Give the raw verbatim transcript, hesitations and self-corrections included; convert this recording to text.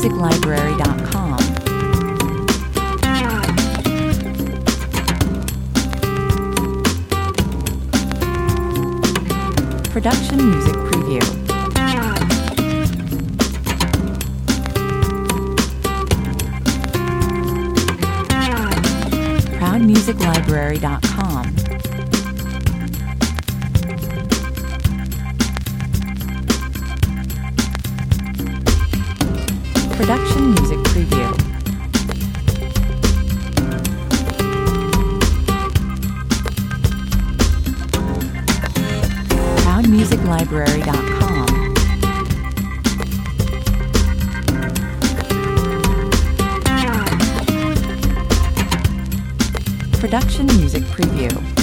music library dot com. Production Music Preview. proud music library dot com. Production Music Preview. proud music library dot com. Production Music Preview.